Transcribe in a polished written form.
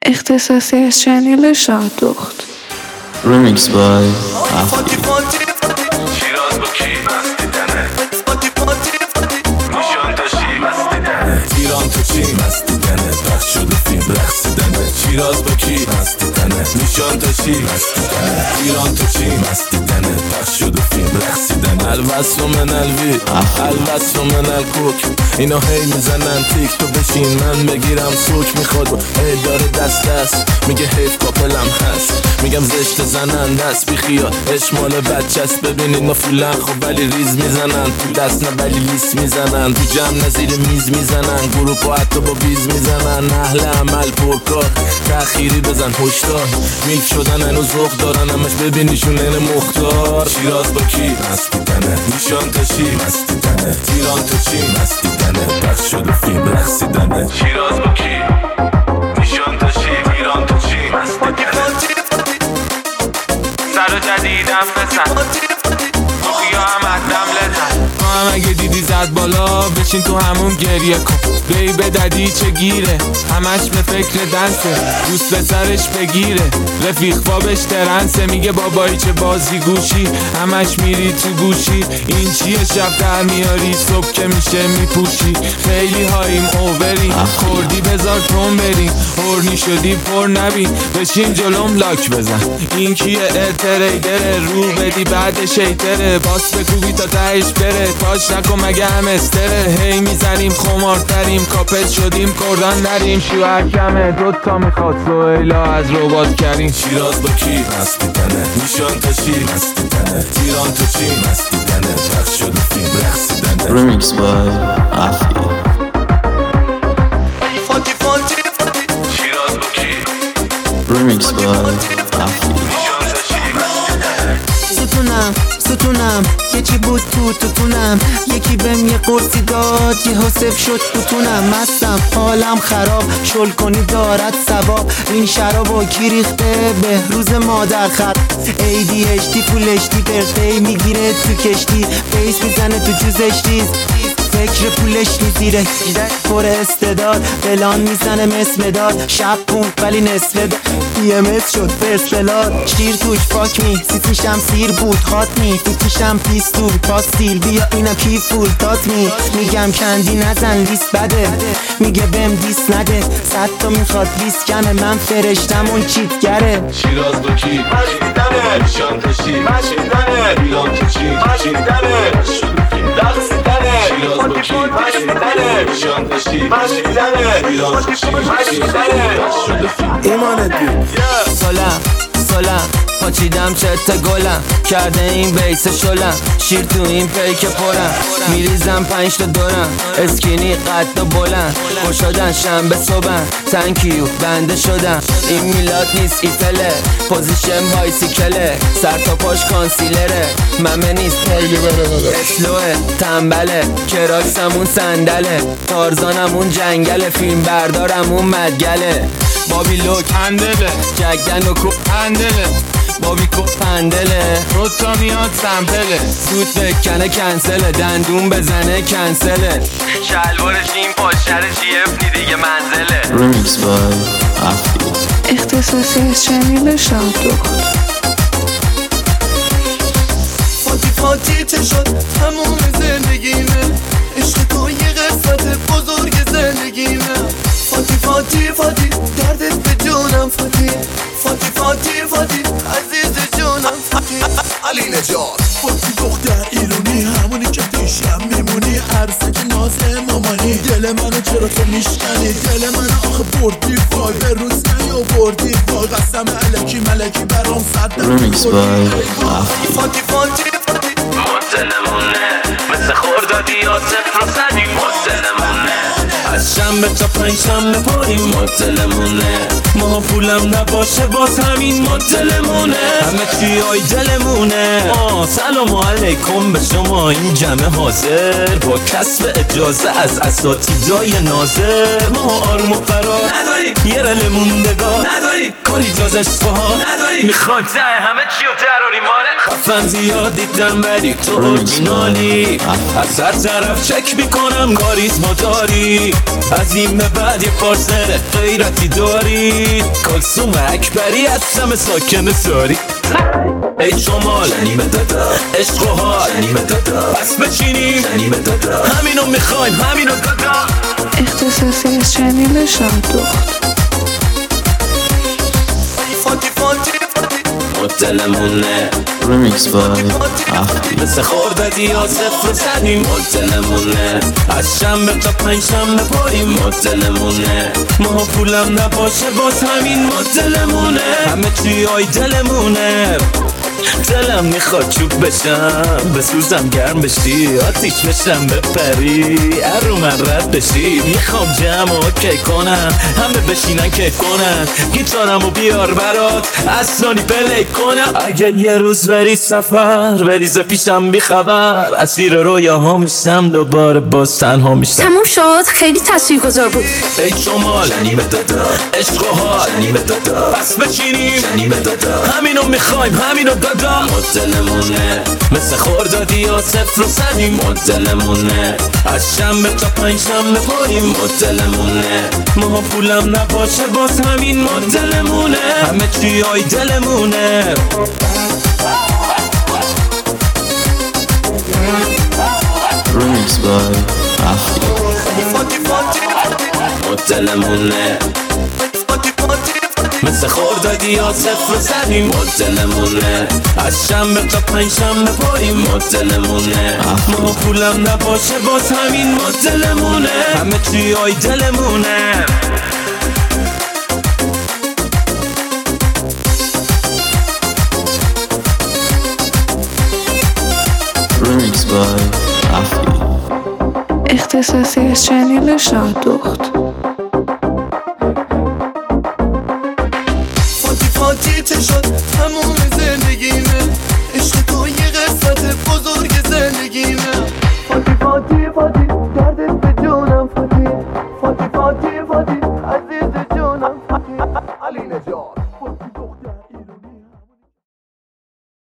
اختصاصی از چنل شادخت. Remix by شیراز با کی مستی دنه نشان داشتی مستی دنه ایران تو چی مستی دنه پخش شد و فیلم رقصیدنه شیراز با کی مستی دنه نشان داشتی مستی دنه ایران تو چی مستی دنه پخش شد و فیلم رقصیدنه الوصف من الوی الوصف من الکوک اینا هی میزنن تیک تو بشین من بگیرم سوک میخواد هی داره دست میگه حیف کاپلم هست میگم زشت زنن دست بی خیال اشمال بچست ببین اینا فولن خب ولی ریز میزنن تو دست نه ولی لیس میزنن تو جمع نزیر میز میزنن گروپ و حتی با بیز میزنن اهل عمل پرکار تأخیری بزن هشدار میلک شدن هنوز ذوق دارن همش ببینیشون این مختار شیراز با کی مستی دنه نشان تشی مستی دنه تیران تو چی مستی دنه پخش شد و فیلم رقصیدنه شیراز با کی نشان تشی تیران تو چی مستی دنه سر و جدیدم بزن مخیا هم ادم لزن تو هم اگه دیدی زد بالا بشین تو همون گریه کن بی به ددی چه گیره همش به فکر دنسه دوست به سرش بگیره رفیق بابش ترنسه میگه بابایی چه بازی گوشی همش میری تو گوشی این چیه شب در میاری صبح که میشه میپوشی خیلی هاییم اووریم خوردی بذار تون بریم هورنی شدی پر نبین بشین جلوم لاک بزن این کیه ارتریدره رو بدی بعد شیطره باس بکوبی تا تهش بره تاش نکن مگه هم استره هی میزنیم خمارتریم کاپت شدیم کردان نریم شوهر کمه دوتا میخواد سویلا از ربات کریم شیراز با کی مستی دنه نشان تشی مستی دنه تیران تو چی مستی دنه پخش شد و فیلم رقصیدنه Remix by Afi شیراز با کی Remix by Afi ستونم یه چی بود توتونم یکی بهم یه قرصی داد یه حسف شد توتونم مستم حالم خراب شل کنی دارد ثواب این شرابو کی ریخته به روز مادر خط ADHD فولشتی برقی میگیره تو کشتی بیس میزنه تو جوزش ریز فکر پولش نیزیره پر استعداد بلان میزنه مثل مداد شب پونک ولی نصف DMS شد فرسلاد شیر توش فاک می سیسیشم سیر بود هات می فیتیشم پیستول پاستیل بیا اینم کی فول تات می میگم کندی نزن لیست بده میگه بهم دیس نده 100 تا میخواد لیست کمه من فرشتم اون چیتگره شیراز با کی مشیدنه نشان تشی مشیدنه ایران تو چی مشیدنه شد فیلم رقصیدنه شیراز با کی مشیدنه نشان تشی مشیدنه ایران تو چی مشیدنه شد فیلم ایمانت بی سلام پاچیدم چت گلم کرده این بیس شلم شیر تو این پیک پرم میریزم 5 تا دورم اسکینی قد و بلند خوشادن شنبه صبحم تنکیو بنده شدم این میلاد نیست ایتله پوزیشن بایسیکله سر تا پاش کانسیلره ممه نیست اسلوه تنبله کراکسمون صندله تارزانمون جنگله فیلم بردارمون مدگله بابی لوک هندله جگدن و کوپ هندله بابی کوپ هندله روتا میاد سمپله سوت بکنه کنسله دندون بزنه کنسله شلوارش این پاشرش یفنی دیگه منزله Remix by Afi اختصاصی از چنل شادخت. فاتی چه شد تموم زندگیمه عشق تو یه قسمت بزرگ زندگیمه فاتی دردت به جونم فاتی عزیز جونم فاتی علی نجات فاتی دختر ایرونی همونی که پیشم میمونی عرصک ناز مامانی دل منو چرا تو میشکنی دل منو آخه بردی وای به روز نیاوردی وای قسم علکی ملکی برام صد Remix by Afi فاتی مدلمونه مثل خوردادی یا صفر و صدی مدلمونه از شنبه تا 5 شنبه پایین مدلمونه ما پولم نباشه باز همین مدلمونه همه چی های دلمونه سلام علیکم به شما این جمع حاضر با کسب اجازه از اساتیدای ناظر ما آروم و فرار نداریم یه رل موندگار نداریم کاری جاز اصفهان نداریم میخوایم همه چی رو دراری ماره خفن زیاد دیدم ولی تو اورجینالی. از هر طرف چک میکنم کاریزما داری. از این به بعد یه پارسل غیرتی داری. کلثوم اکبری هستم ساکن ساری. ای شمال نیمه دادا عشق و حال نیمه دادا پس بچینیم نیمه دادا همینو میخوایم همینو دادا. اختصاصی از چنل شادخت. مدلمونه Remix by Afi. مثل خوردادی یا صفر زدیم مدلمونه. از شنبه تا پنج شنبه پاییم مدلمونه. ما پولم نباشه باز همین مدلمونه. همه چی های دلمونه. دلم میخواد چوب بشم بسوزم گرم بشی آتیش بشم بپری ارو من رد بشی. میخوام جمع و کی کنم همه بشینن که کنن گیتارمو بیار برات اصلانی پلی کنم. اگه یه روز بری سفر بریز پیشم بی خبر اسیر رویاها میشم دوباره باز تنها میشم. تموم شد خیلی تاثیرگذار بود. ای شمال نیمه دادا عشق و حال نیمه دادا پس بچینیم نیمه دادا همینو میخوایم همینو دادا. مدلمونه مثل خوردادی یا صفر و صدیم مدلمونه. از شنبه تا پنج شنبه پاییم مدلمونه. ما پولم نباشه باز همین مدلمونه. همه چی های دلمونه. Remix by Afi. مدلمونه مثل خوردادی یا صفر زدیم مدلمونه. از شنبه تا پنج شنبه پاییم مدلمونه. ما پولم نباشه باز همین مدلمونه. همه چی های دلمونه. Remix by Afi. اختصاصی از چنل شادخت. فاتی چه شد تموم زندگیمه.